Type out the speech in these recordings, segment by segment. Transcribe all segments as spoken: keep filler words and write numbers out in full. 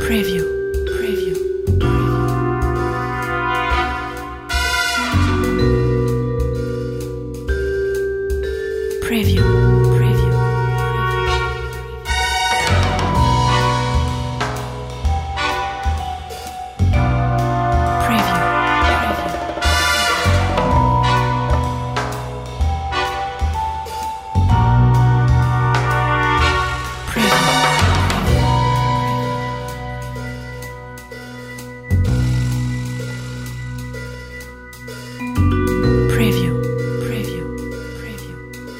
Preview, preview, preview, preview, preview, preview, preview, preview,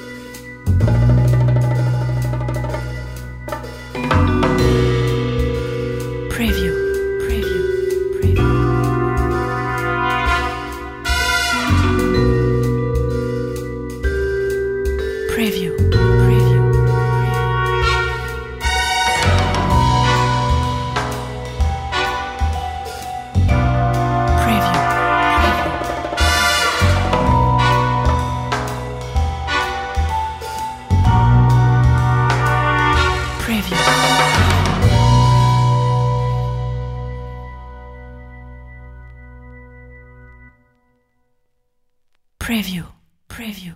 preview, preview, preview, preview, preview, preview, preview, preview, preview.